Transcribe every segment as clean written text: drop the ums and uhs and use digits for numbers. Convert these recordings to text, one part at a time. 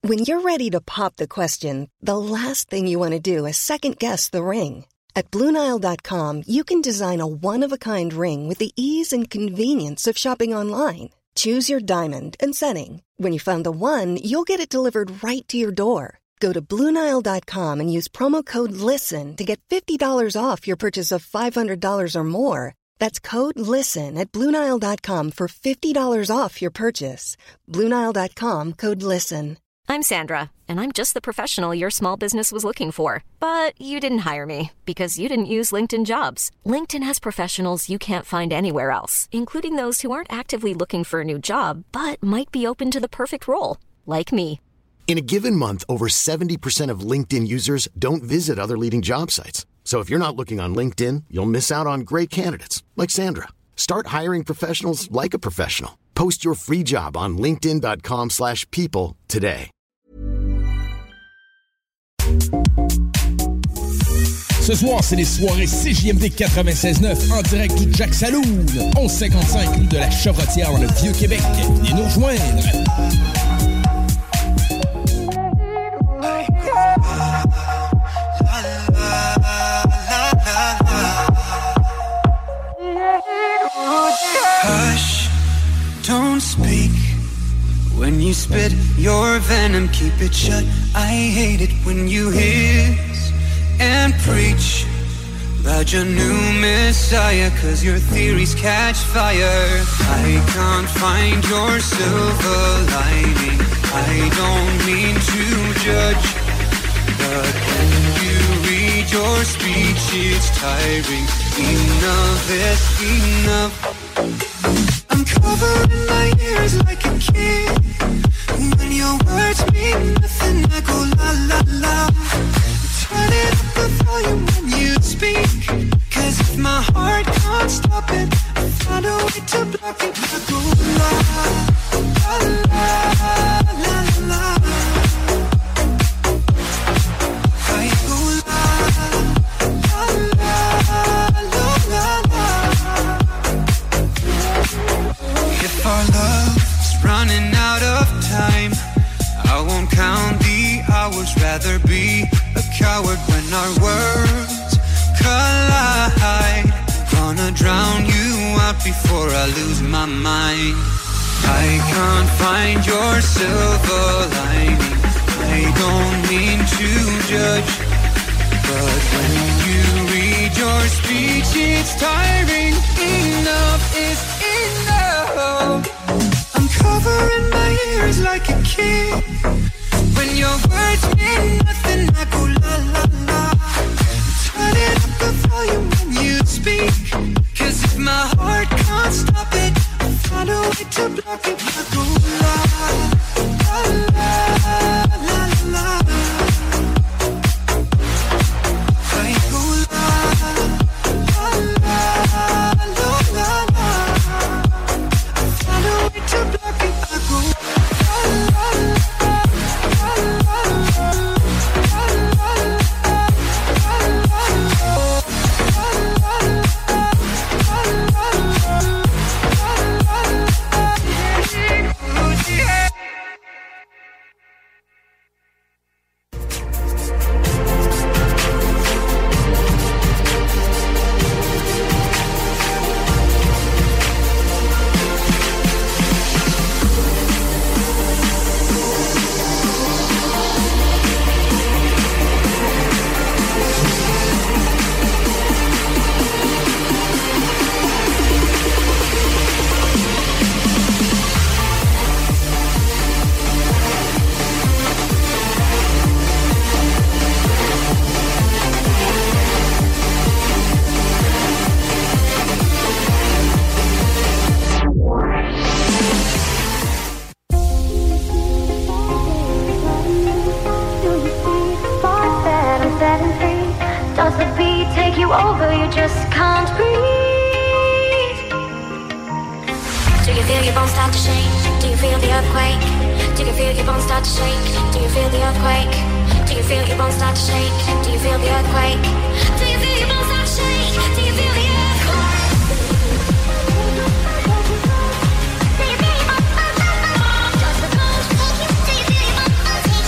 When you're ready to pop the question, the last thing you want to do is second-guess the ring. At BlueNile.com, you can design a one-of-a-kind ring with the ease and convenience of shopping online. Choose your diamond and setting. When you find the one, you'll get it delivered right to your door. Go to BlueNile.com and use promo code LISTEN to get $50 off your purchase of $500 or more. That's code LISTEN at BlueNile.com for $50 off your purchase. BlueNile.com, code LISTEN. I'm Sandra, and I'm just the professional your small business was looking for. But you didn't hire me because you didn't use LinkedIn Jobs. LinkedIn has professionals you can't find anywhere else, including those who aren't actively looking for a new job, but might be open to the perfect role, like me. In a given month, over 70% of LinkedIn users don't visit other leading job sites. So if you're not looking on LinkedIn, you'll miss out on great candidates like Sandra. Start hiring professionals like a professional. Post your free job on linkedin.com/people today. Ce soir, c'est les soirées CJMD 96.9 en direct du Jack Saloon, 1155 rue de la Chevrotière dans le Vieux-Québec. Venez nous rejoindre. Hush, don't speak. When you spit your venom, keep it shut. I hate it when you hiss and preach about your new messiah, 'cause your theories catch fire. I can't find your silver lining. I don't mean to judge, but when you read your speech, it's tiring. Enough is enough. I'm covering my ears like a kid. When your words mean nothing, I go la la la. Turn it up the volume when you speak, 'cause if my heart can't stop it, I find a way to block it. I go la la la la la. I go la la la la la. If our love's running out of time, I won't count the hours, rather be a coward when our words collide. Gonna drown you out before I lose my mind. I can't find your silver lining. I don't mean to judge, but when you read your speech, it's tiring. Enough is enough. I'm covering my ears like a kid. When your words mean nothing, I go la la la. Turn it up the volume when you speak, 'cause if my heart can't stop it, I find a way to block it. I go la la la la la. I go la la la la la. I find a way to block it. I go la la la. over, you just can't breathe. Do you feel your bones start to shake? Do you feel the earthquake? Do you feel your bones start to shake? Do you feel the earthquake? Do you feel your bones start to shake? Do you feel the earthquake? Do you feel your bones start to shake? Do you feel the earthquake? Do you feel your bones start to shake?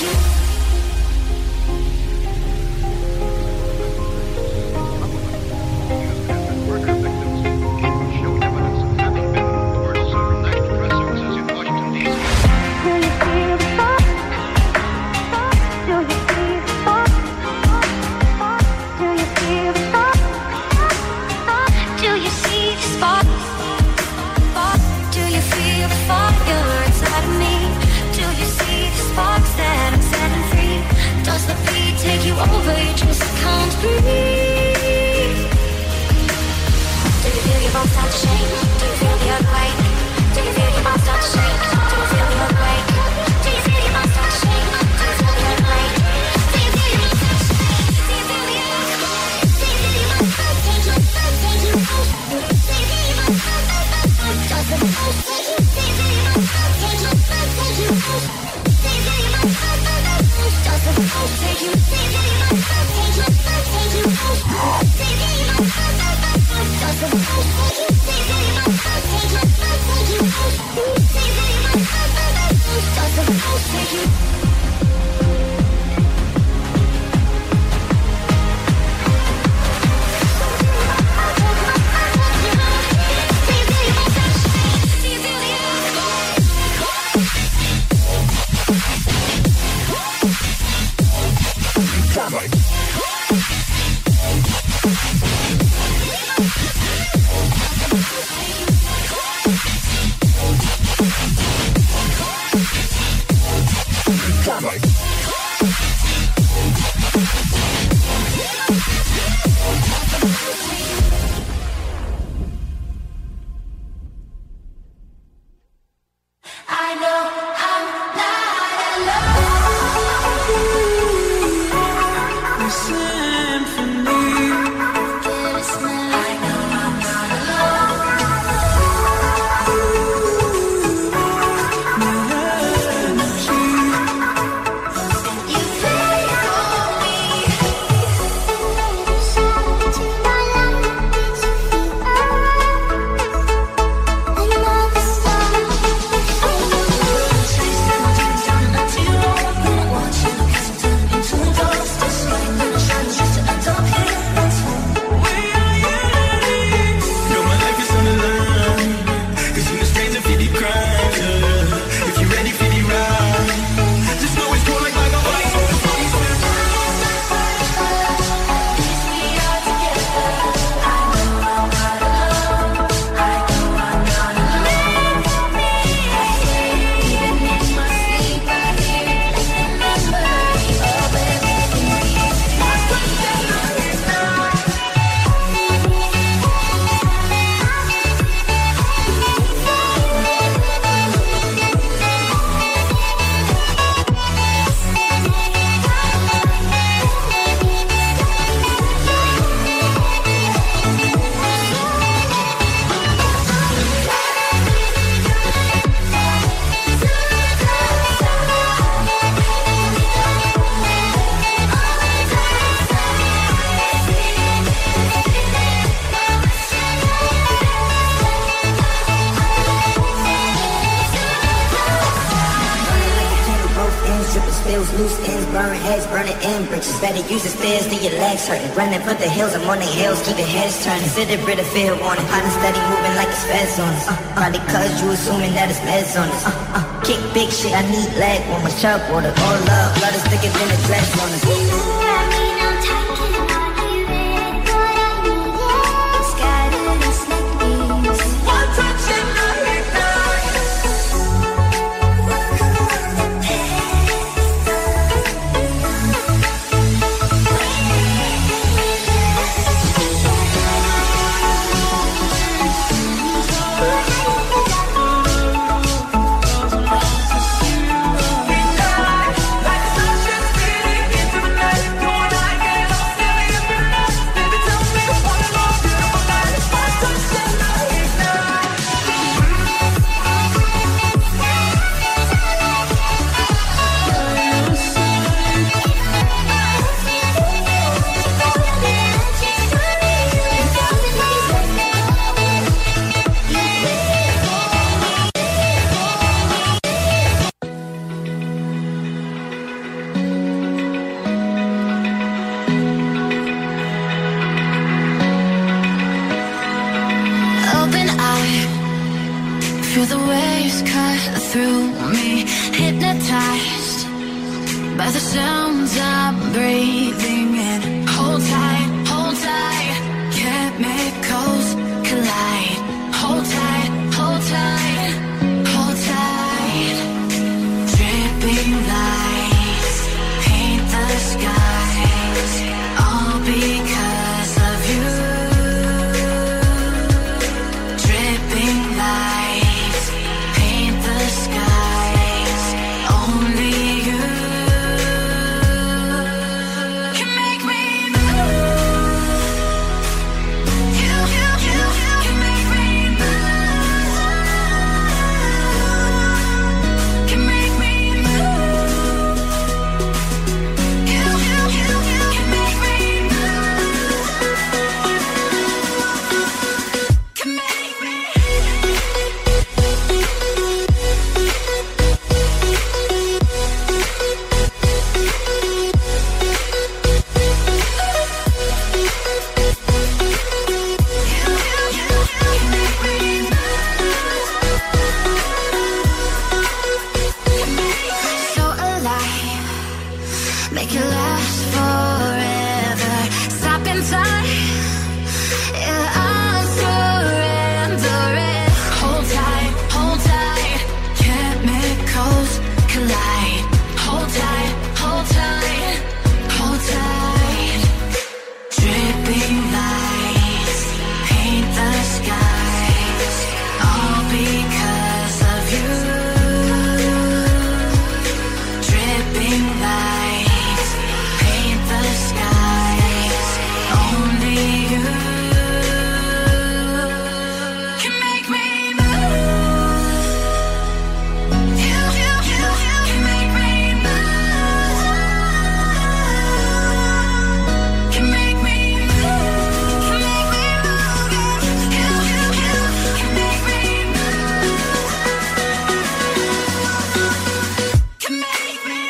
loose ends, burn heads, burning in bridges. Better use the stairs than your legs hurting. Running for the hills, I'm on the hills, keep your heads turning. Consider it a fair warning. I done steady moving like it's feds on us. Probably cause you assuming that it's meds on us. Kick big shit, I need leg warmers, chug water, all love, blood is thicker than the dress on us. Into the through me, hypnotized by the sounds I'm breathing in. Hold tight, chemicals collide. Hold tight, hold tight, hold tight. Dripping lights paint the skies, all because of you. Dripping lights paint the skies, only you can make me move. You can make me move. Can make me move. You can make me move. Can make me. So alive, make it last forever. Stop in time, yeah, I'm surrendering. Hold tight, chemicals collide. Hold tight, hold tight, hold tight. Dripping lights paint the skies, all because of you. Dripping lights paint the skies, only you can make me move. You can make me move. Can make me move. Can make me move. You can make me move. Can make me.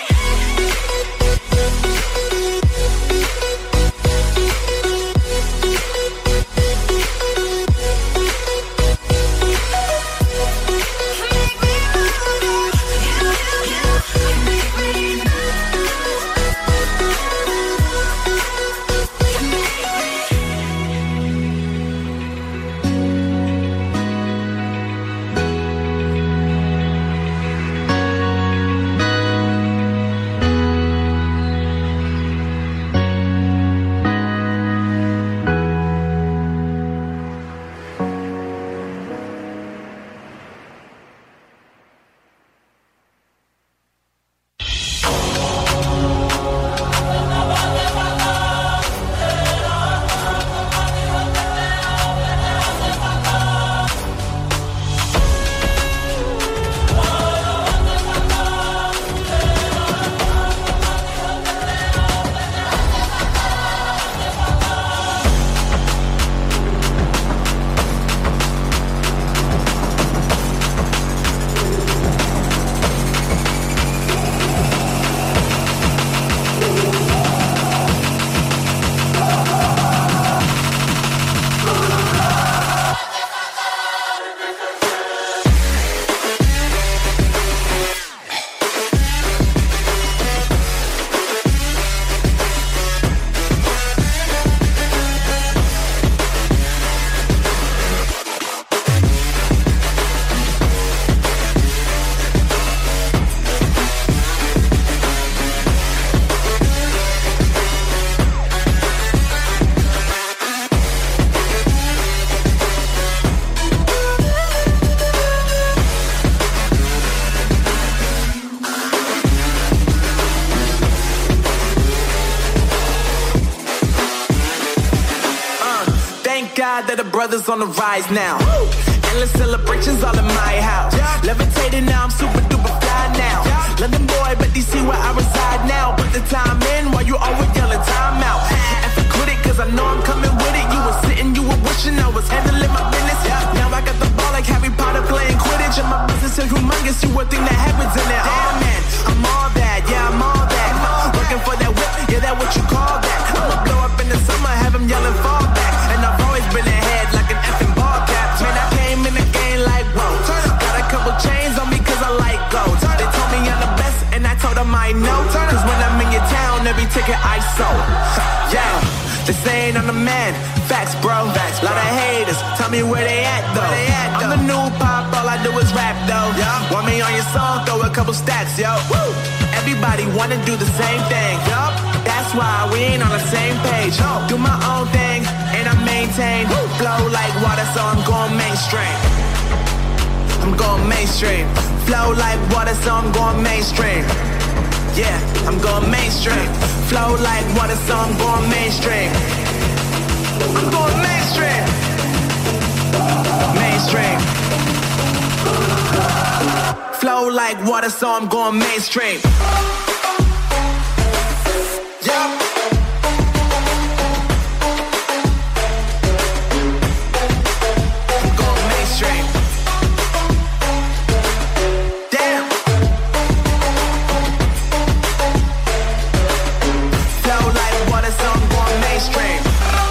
God that the brothers on the rise now. Endless celebrations all in my house. Levitating now, I'm super duper fly now. London boy, but DC where I reside now. Put the time in while you always yelling time out. And for quit it, cause I know I'm coming with it. You were sitting, you were wishing I was handling my business. Now I got the ball like Harry Potter playing Quidditch. And my business is humongous, you would think that happens in it. Oh man, I'm all that, yeah, I'm all that. Looking for that whip, yeah, that what you call that. I'ma blow up in the summer, have them yelling fall back. And I've always been ahead like an effing ball cap. Man, I came in the game like, whoa. Got a couple chains on me cause I like town, every ticket I sold. Yeah, they saying I'm the man. Facts, bro. Lot of haters, tell me where they at though. I'm the new pop, all I do is rap though. Want me on your song, throw a couple stacks, yo. Woo. Everybody wanna do the same thing, yup. That's why we ain't on the same page. Do my own thing, and I maintain. Flow like water, so I'm going mainstream. I'm going mainstream. Flow like water, so I'm going mainstream. Yeah, I'm going mainstream. Flow like water, so I'm going mainstream. I'm going mainstream. Mainstream. Flow like water, so I'm going mainstream. Yeah. I'm going mainstream. Damn. Flow like water, so I'm going mainstream.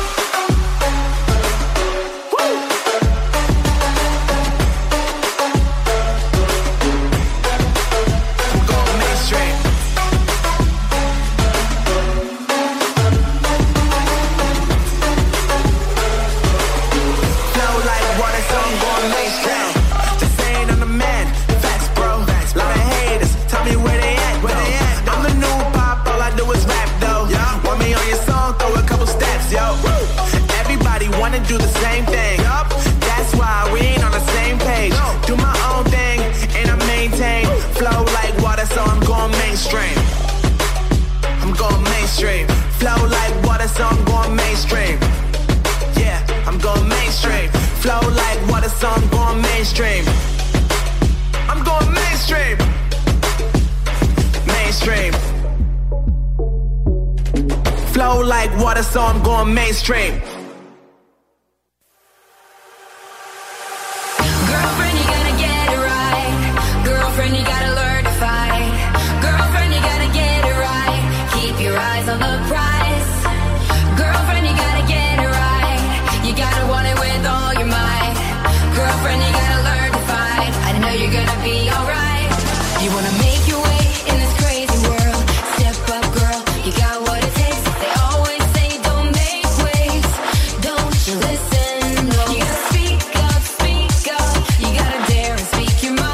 Do the same thing. That's why we ain't on the same page. Do my own thing and I maintain. Flow like water, so I'm going mainstream. I'm going mainstream. Flow like water, so I'm going mainstream. Yeah, I'm going mainstream. Flow like water, so I'm going mainstream. I'm going mainstream. Mainstream. Flow like water, so I'm going mainstream. Girlfriend, you gotta learn to fight. Girlfriend, you gotta get it right. Keep your eyes on the prize. Girlfriend, you gotta get it right. You gotta want it with all your might. Girlfriend, you gotta learn to fight. I know you're gonna be alright. You wanna make your way in this crazy world. Step up, girl, you got what it takes. They always say don't make waves. Don't you listen, no. You gotta speak up, you gotta dare and speak your mind.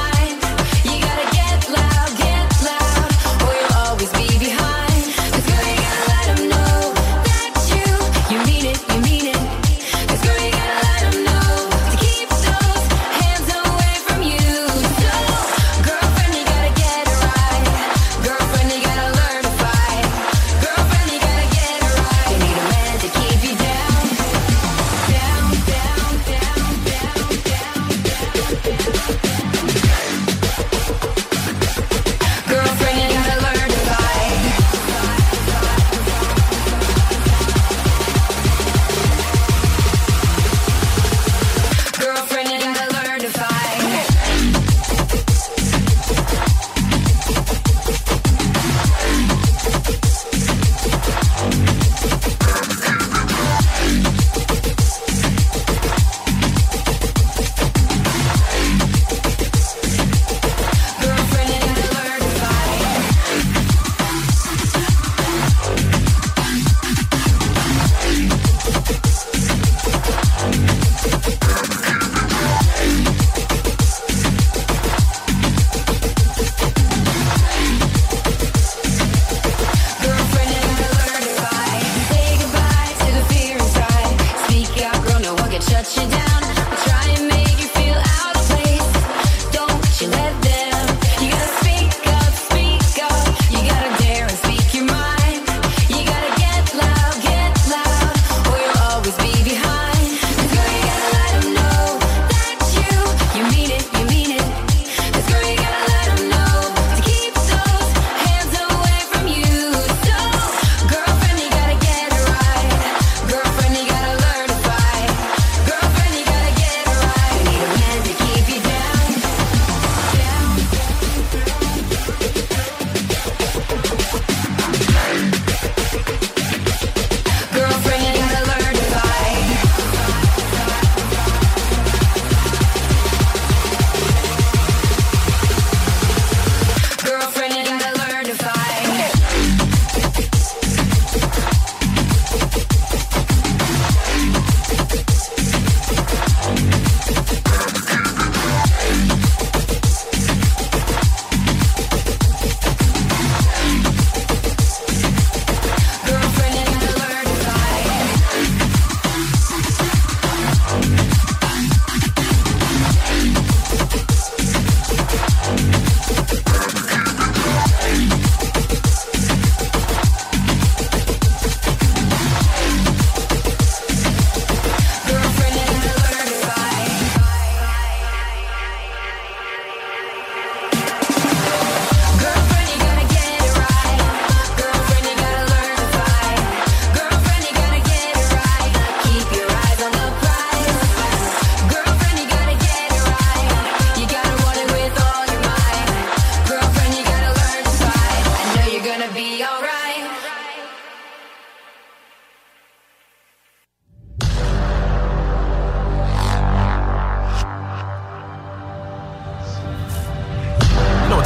Get loud, or you'll always be behind. 'Cause girl, you gotta let them know.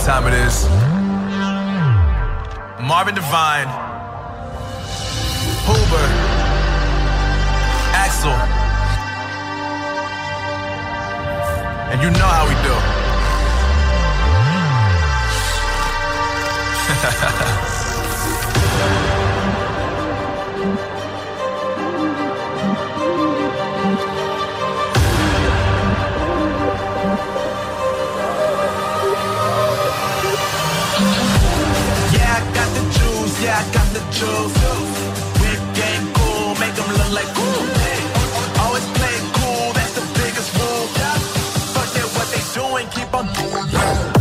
time it is. Marvin Devine, Huber, Axel, and you know how we do. Yeah, I got the juice. Whip game cool, make them look like cool. Always play cool, that's the biggest rule. Forget what they doing, keep on doing.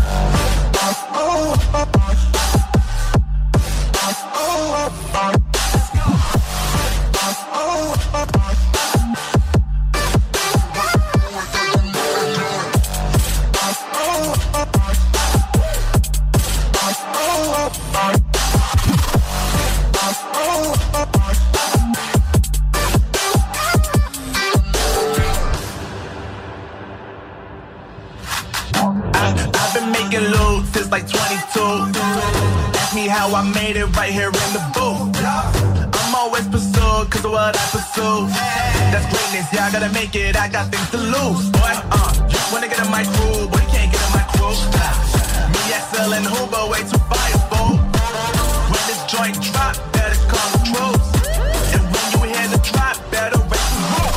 I've been making loot since like 22. Ask me how I made it right here in the booth. I'm always pursued cause of what I pursue. That's greatness, yeah, I gotta make it, I got things to lose. Boy, just wanna get in my crew, but you can't get in my crew. Me, XL, and Huber, way too fireable. When this joint drop, better call the troops. And when you hear the drop, better raise the roof.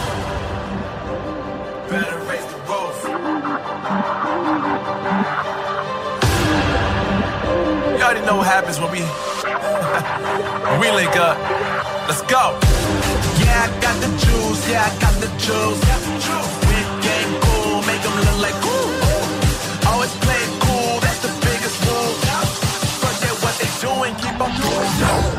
Better raise the roof. You already know what happens when we link up. Let's go. Yeah, I got the juice. Yeah, I got the juice. Big game cool, make them look like cool. Always play it cool, that's the biggest rule. Forget what they doing, keep on doing.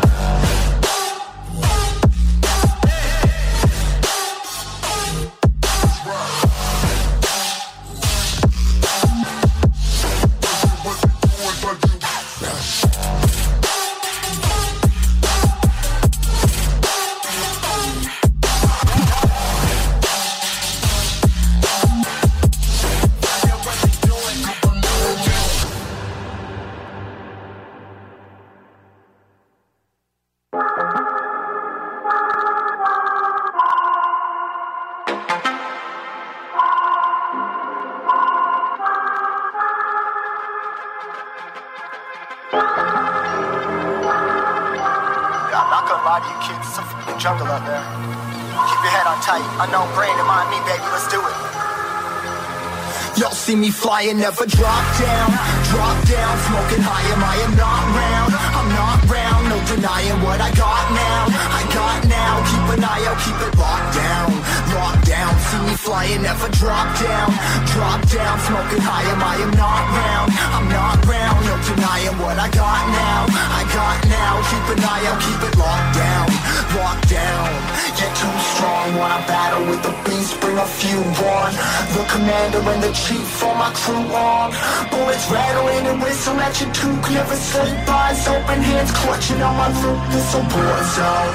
Jungle up there. Keep your head on tight. Unknown brain, remind me, baby, let's do it. Y'all see me flying, never drop down. Drop down, smoking high, I am not round. I'm not round, no denying what I got now. I got now, keep an eye out, keep it locked down. Locked down, see me flying, never drop down. Drop down, smoking high, I am not round. I'm not round, no denying what I got now. I got now, keep an eye out, keep it locked down. Locked down, get too strong. Wanna battle with the beast, bring a few on. The commander and the chief for my crew on. Bullets rattling and whistle at your toque. Never sleep, eyes open, hands clutching on my loop. This a war zone.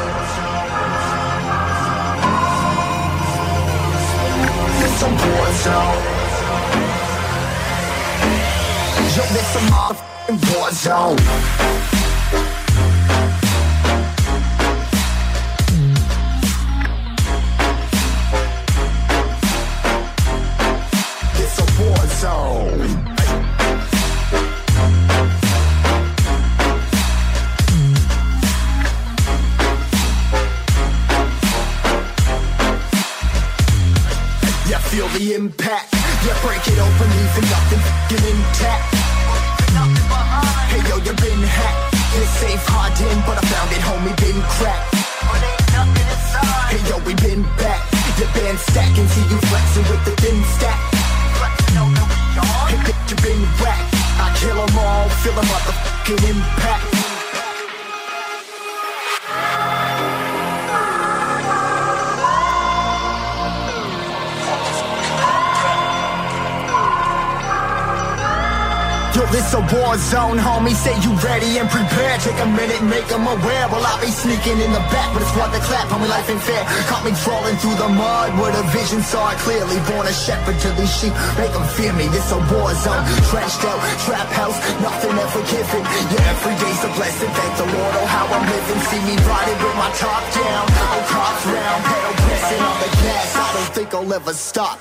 This a war zone. Yo, this a motherfucking war zone. Feel the impact, yeah, break it open, leaving nothing f***ing intact. Hey yo, you been hacked, you're safe, hard in, but I found it, homie, been cracked. Hey yo, we been back, your band stacking, see you flexing with the thin stack. Hey bitch, you been whacked, I kill them all, feel the motherfucking impact. Yo, this a war zone, homie. Say you ready and prepared. Take a minute and make them aware. Well, I'll be sneaking in the back, but it's worth the clap. Homie, life ain't fair. Caught me crawling through the mud where the vision saw it clearly. Born a shepherd to these sheep, make them fear me. This a war zone, trashed out, trap house, nothing ever given. Yeah, every day's a blessing. Thank the Lord, oh how I'm living. See me riding with my top down, oh cops round, pedal pressing on the gas. I don't think I'll ever stop.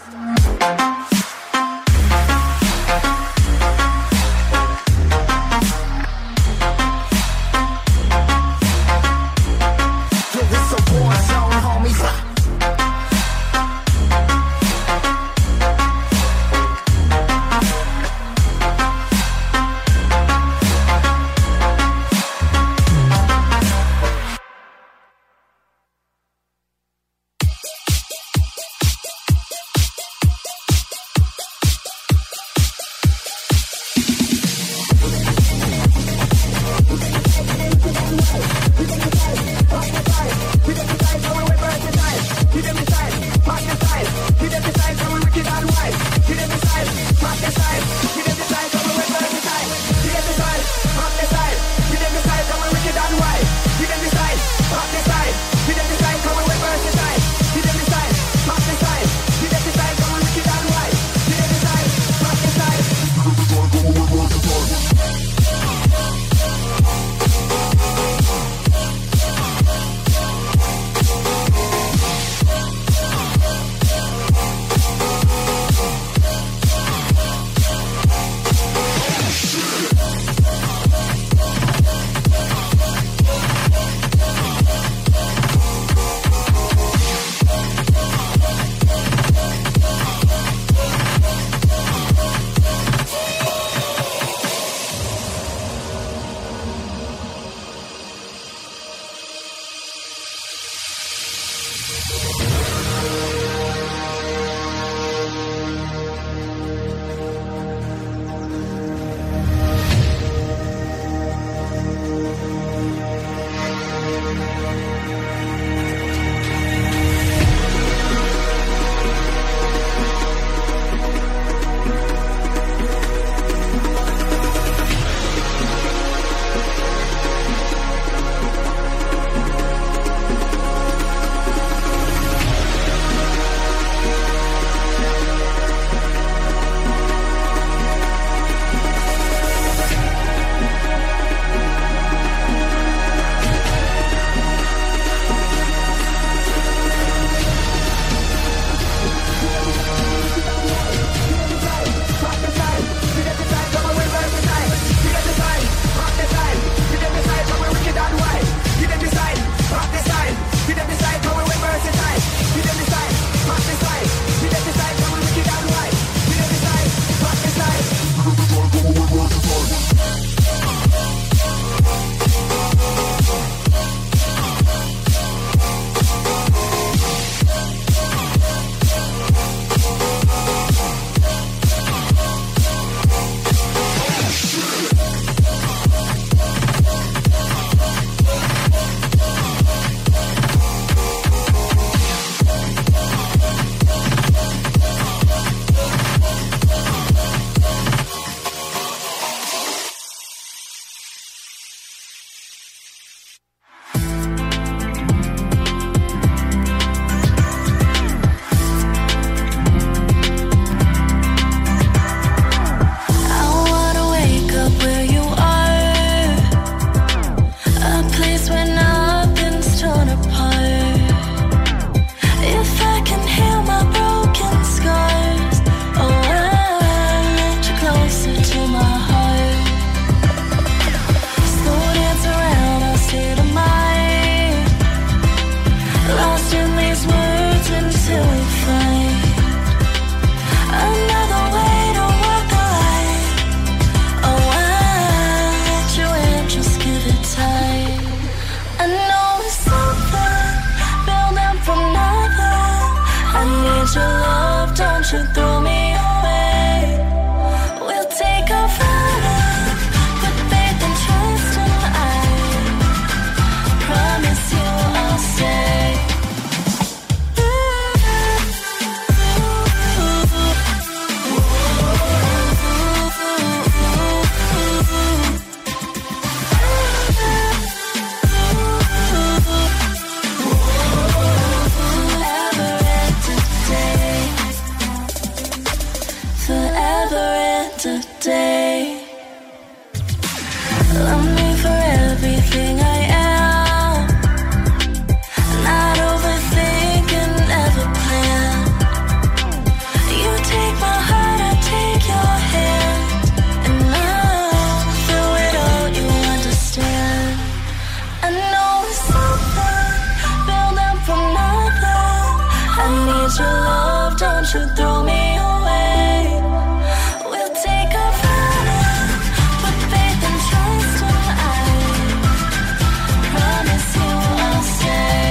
'cause your love, don't you throw me away. We'll take a vow, put faith and trust while I promise you I'll stay.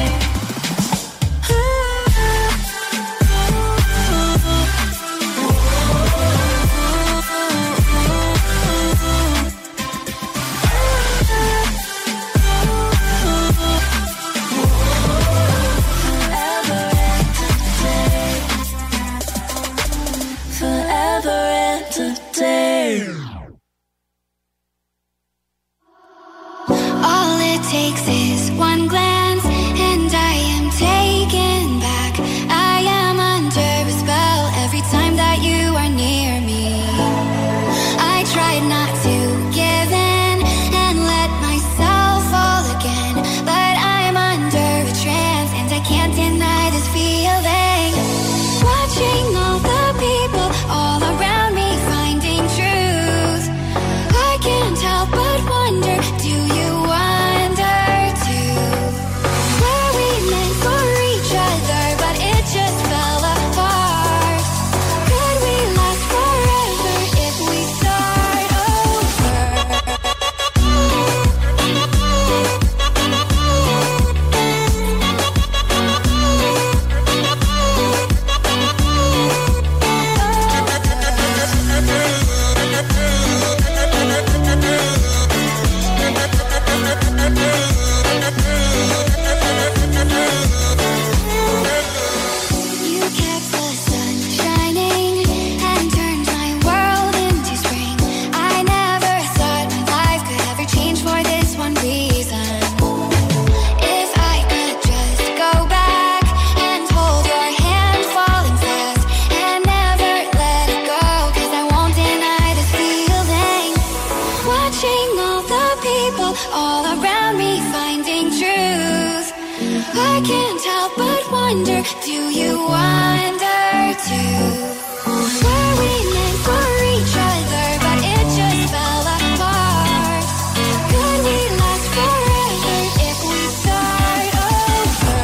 All it takes is one glance, and I am taken back. I am under a spell every time that you are near me. I tried not to give in and let myself fall again, but I'm under a trance and I can't deny this feeling. Watching all the people all around me finding truth, I can't help but wonder, do you wonder too? Were we meant for each other, but it just fell apart? Could we last forever if we start over? You kept the sun shining and turned my world into spring. I never thought my life could ever change for this one reason. If I could just go back and hold your hand falling fast and never let it go, 'cause I won't deny this feeling. Watching all the people all around me finding truth, I can't help but wonder, do you wonder too? Were we meant for each other, but it just fell apart? Could we last forever if we start over?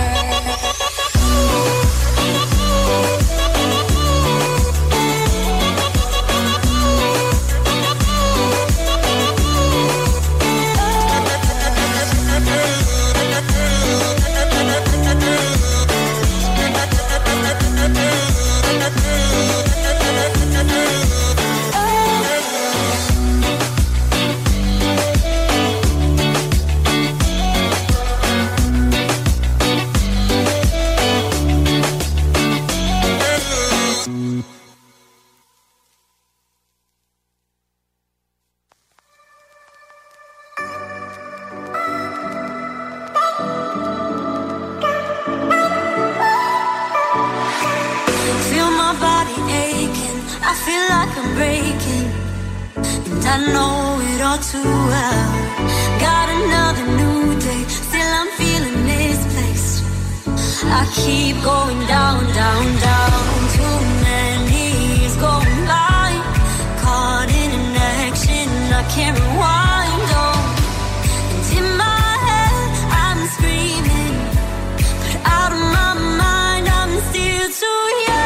Feel my body aching, I feel like I'm breaking, and I know it all too well. Got another new day, still I'm feeling misplaced. I keep going down, down, down. Too many years going by, caught in an action I can't rewind on. And in my head I'm screaming, but out of my mind I'm still too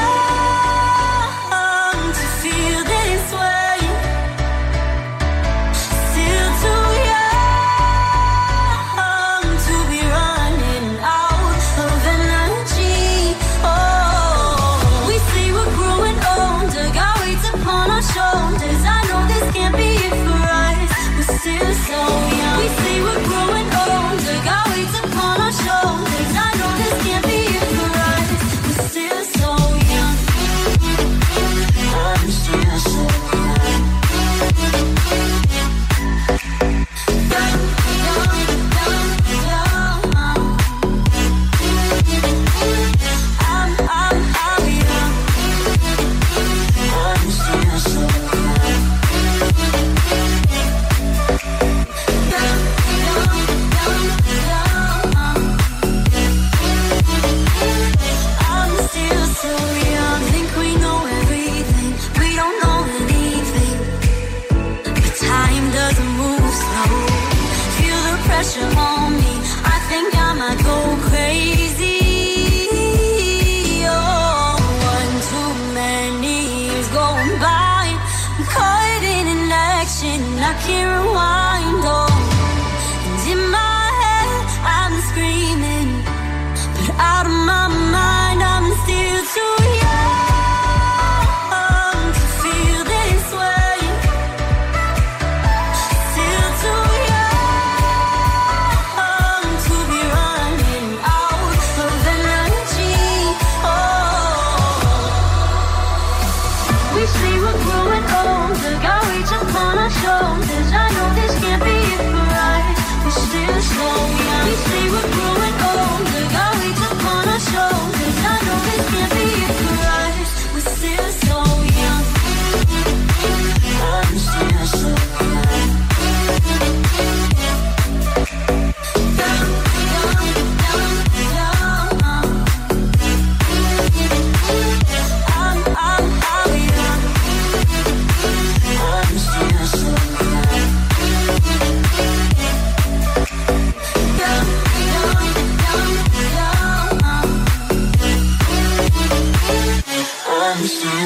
young to feel this way. Still too young to be running out of energy. Oh, we say we're growing older, got weights upon our shoulders. I know this can't be it for us.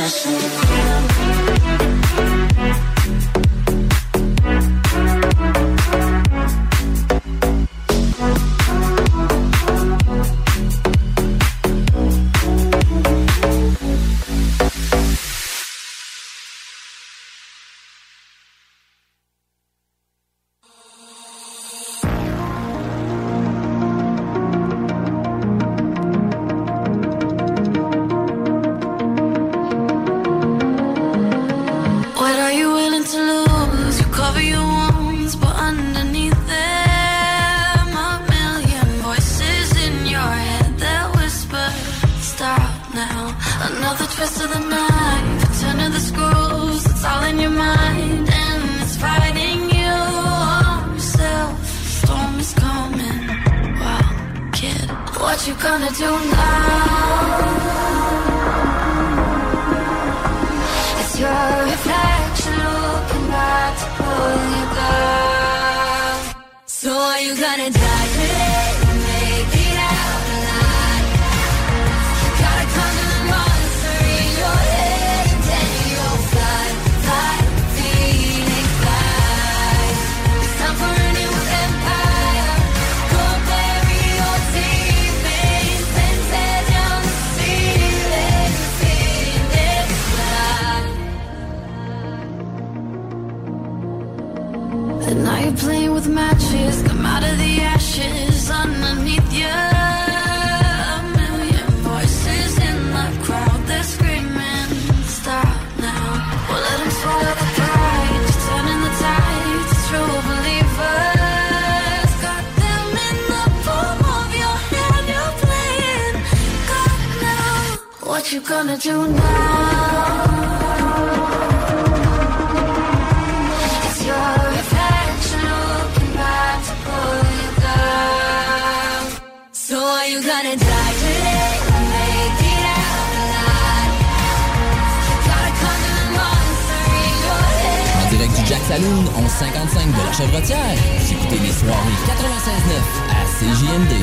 Saloon, 1155 de la Chevrotière. Vous écoutez les soirées 96.9 à CJMD.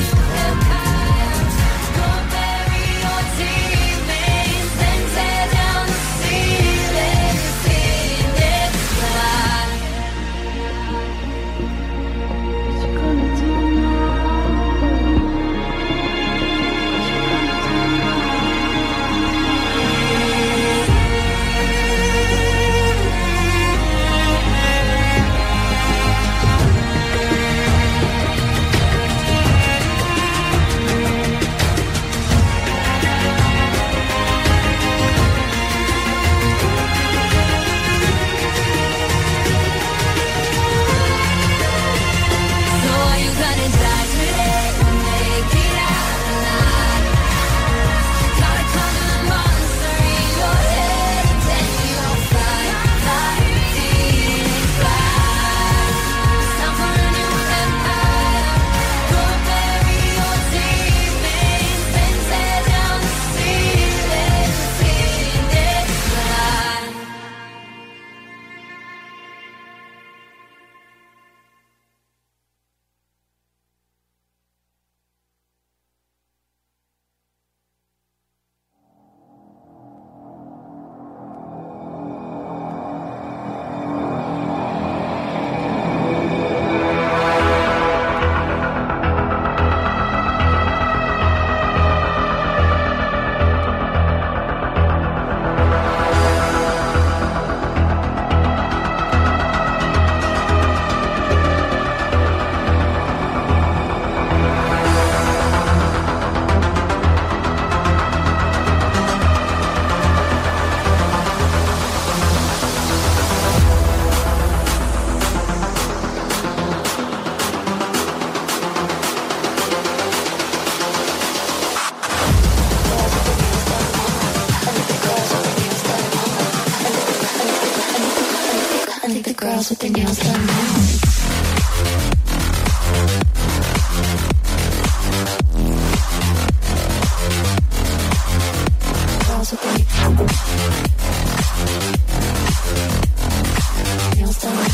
girls with their nails done now. Girls with their nails done.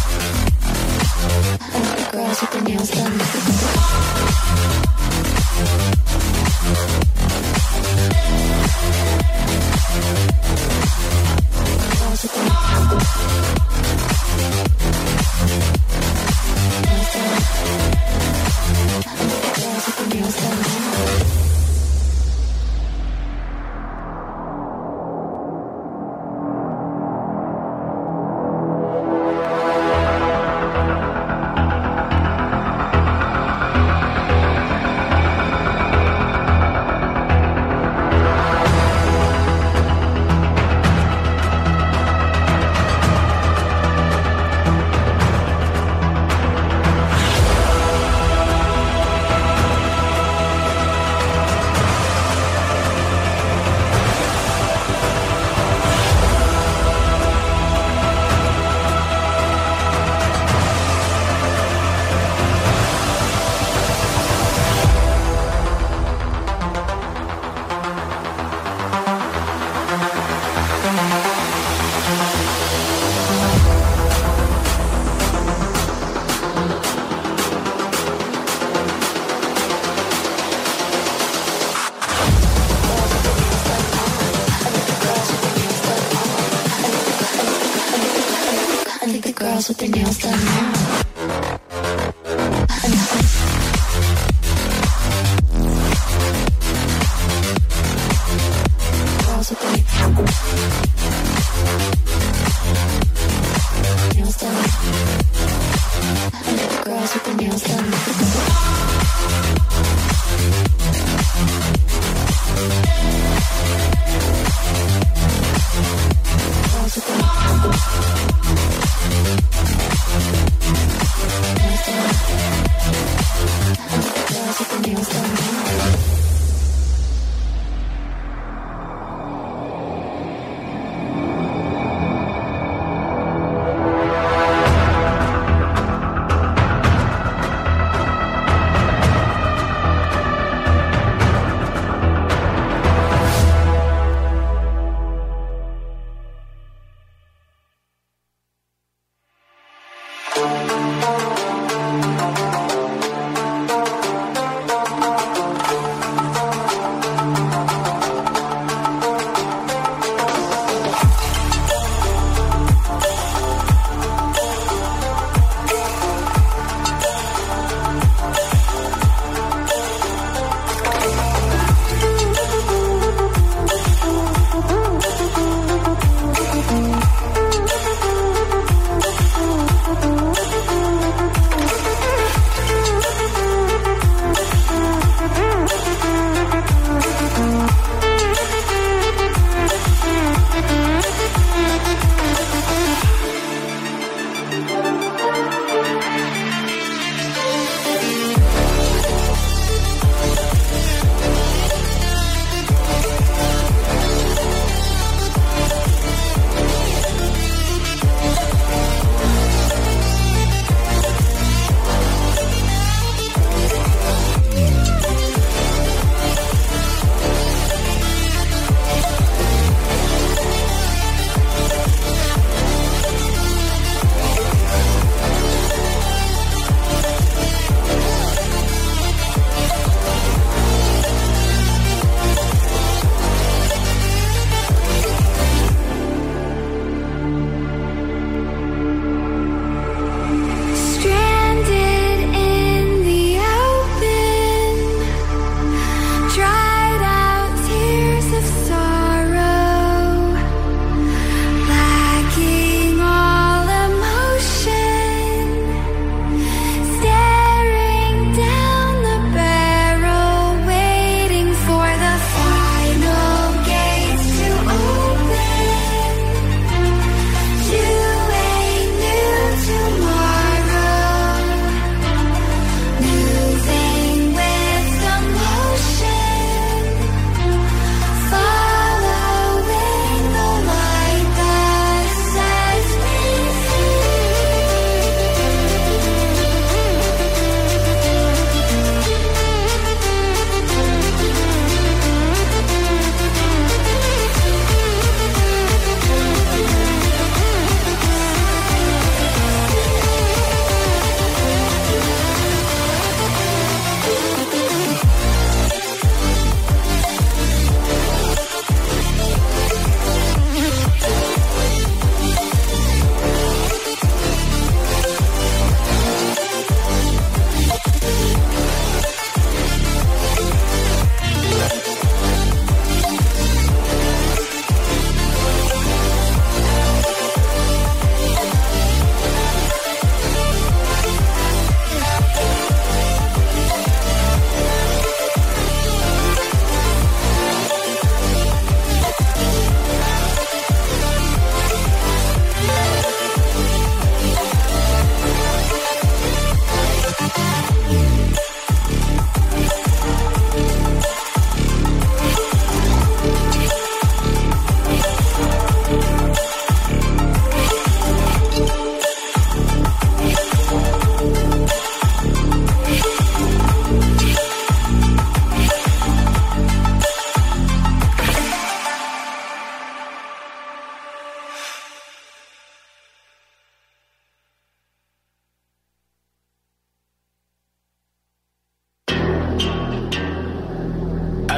I know the girls with their nails done. nails done. With their nails done now. Girls with their nails done. I like the girls with their nails done. Girls with their nails done.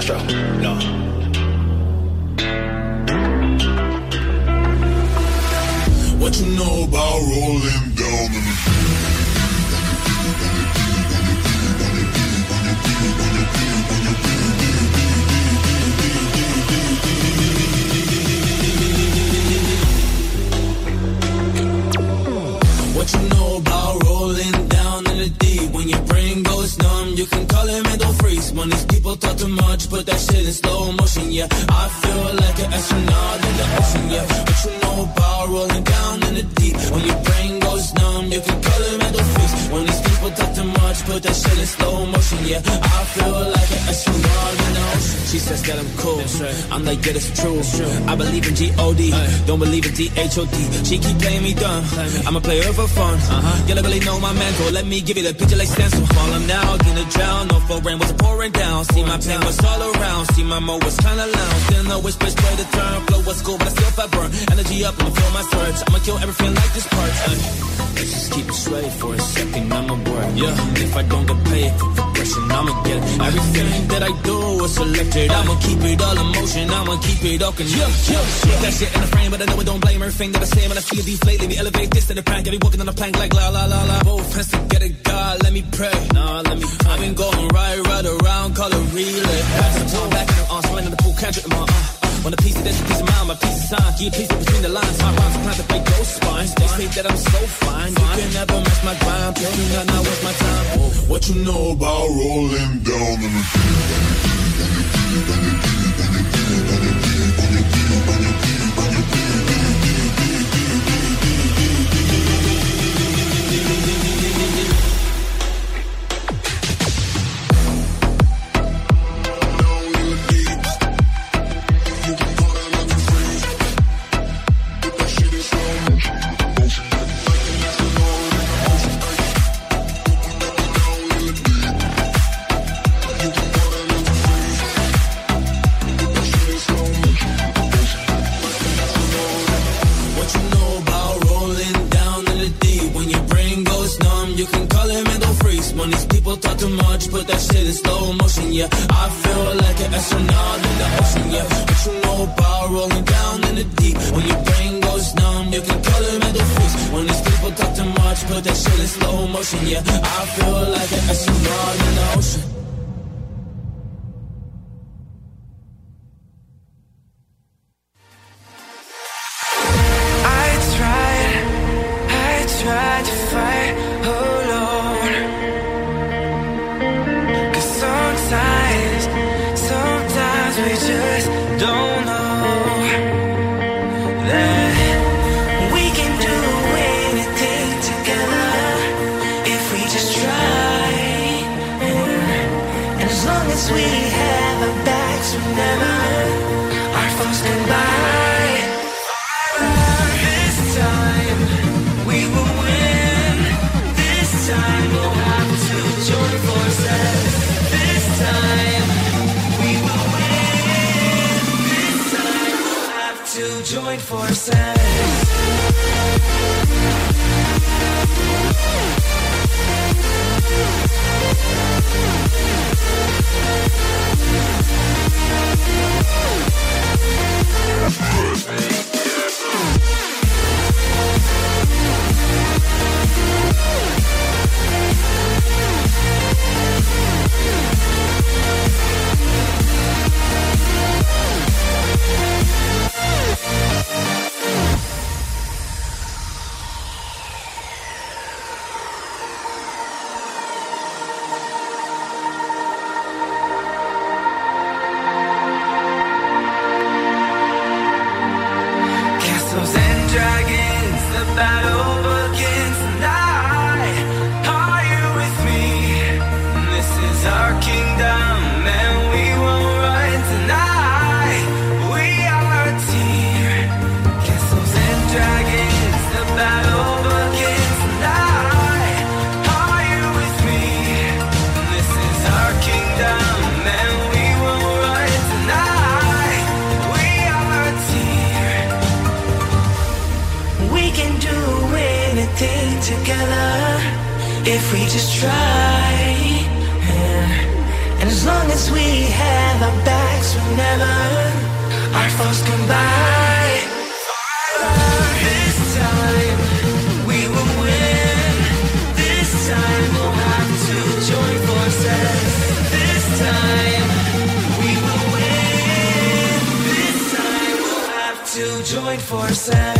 sure. No. What you know about rolling down in the What you know about rolling down in the deep? When your brain goes numb, you can call it mental freeze. When these people talk too much, put that shit in slow motion, yeah. I feel like an astronaut in the ocean, yeah. What you know about rolling down in the deep? When your brain goes numb, you can call it mental freeze. When these people talk too much, put that shit in slow motion, yeah. I feel like an astronaut in the ocean. She says that I'm cool, I'm like, yeah, that's true. I believe in G-O-D, don't believe in D-H-O-D. She keep playing me dumb, I'ma play her for fun. You don't really know my mental, let me give you the picture like stencil. Falling out, gonna drown, no for rain was pouring down. See my pain was all around, see my mo was kinda lounge. Didn't know which bitch way to turn, flow was cool, but I still felt burn. Energy up, I'ma feel my surge, I'ma kill everything like this part. Let's just keep it straight for a second, I'ma work, yeah. If I don't get paid for progression, I'ma get it. Everything that I do is selected, I'ma keep it all in motion, I'ma keep it all connected. That shit in the frame, but I know I don't blame everything that I say when I see it deflate. Let me elevate this to the prank, I be walking on the plank like la la la la. Both hands together, God, let me pray. Nah, let me pray. I've been going right around, call it relay. Pass the time back in the arms, running the pool, can't drip in my When a piece of this, a piece of mine, my piece of sign. Keep a piece between the lines. My rhymes are to break those spines. They say that I'm so fine. You can never mess my grind. Please do not waste my time. What you know about rolling down in the as we have our backs, whenever our foes come by. This time we will win. This time we'll have to join forces. This time we will win. This time we'll have to join forces.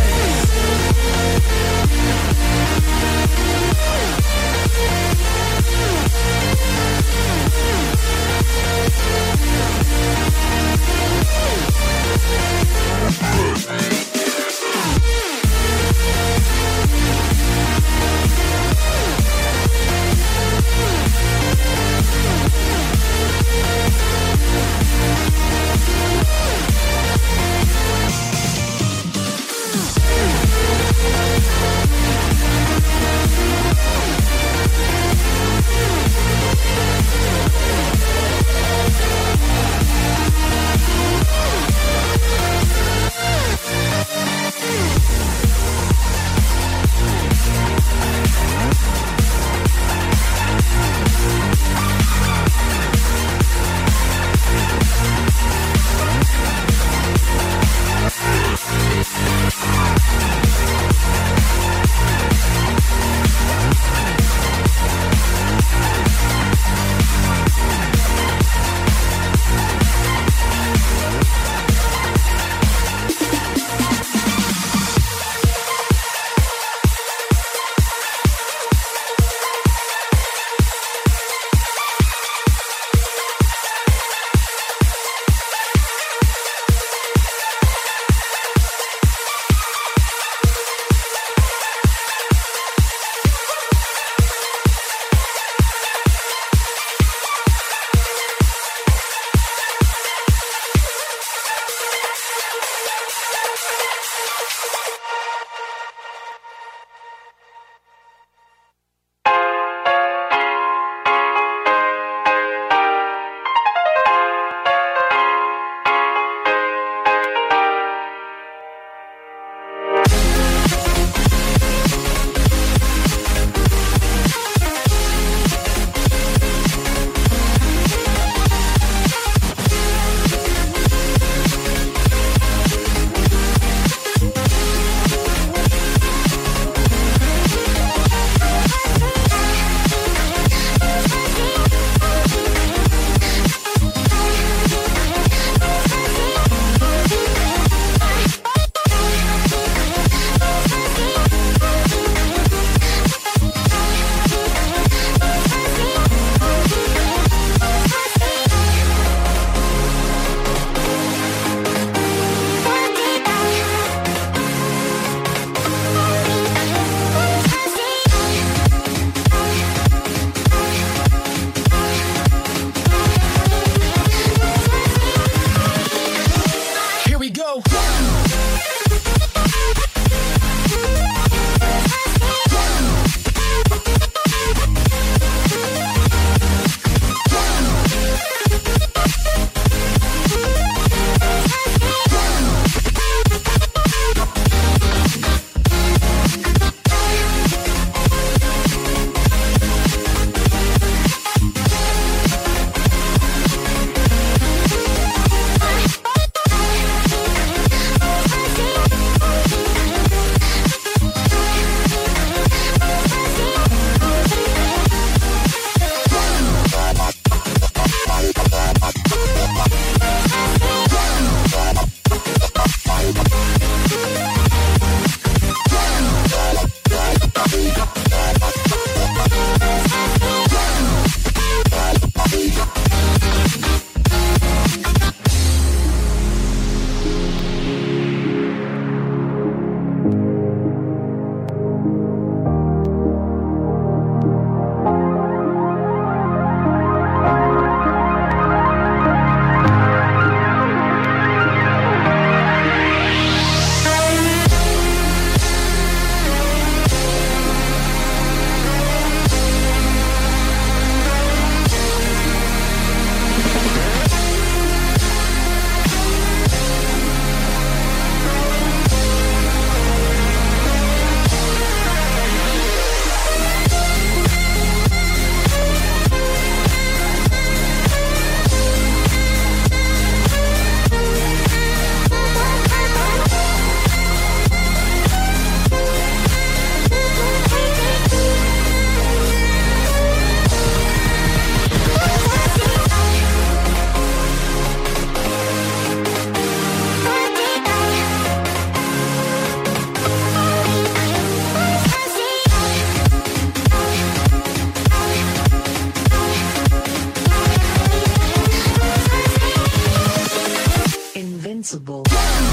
responsible.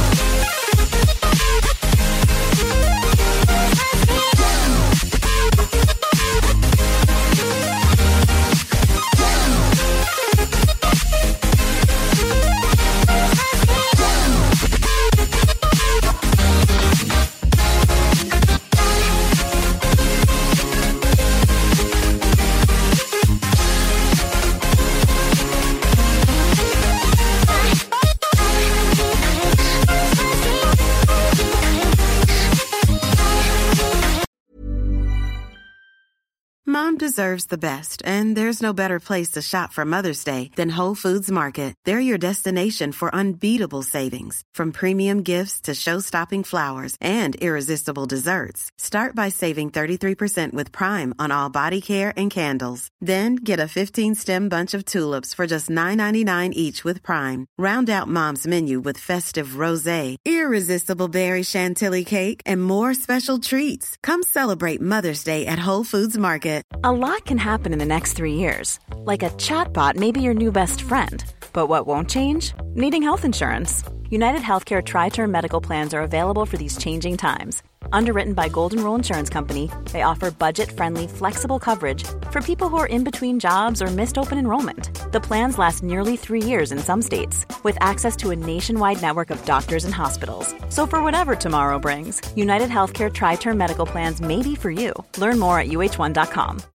Mom deserves the best, and there's no better place to shop for Mother's Day than Whole Foods Market. They're your destination for unbeatable savings, from premium gifts to show-stopping flowers and irresistible desserts. Start by saving 33% with Prime on all body care and candles. Then get a 15-stem bunch of tulips for just $9.99 each with Prime. Round out Mom's menu with festive rosé, irresistible berry chantilly cake, and more special treats. Come celebrate Mother's Day at Whole Foods Market. A lot can happen in the next 3 years. Like a chatbot may be your new best friend. But what won't change? Needing health insurance. United Healthcare Tri-Term Medical Plans are available for these changing times. Underwritten by Golden Rule Insurance Company, they offer budget-friendly, flexible coverage for people who are in between jobs or missed open enrollment. The plans last nearly 3 years in some states, with access to a nationwide network of doctors and hospitals. So for whatever tomorrow brings, United Healthcare Tri-Term Medical Plans may be for you. Learn more at uh1.com.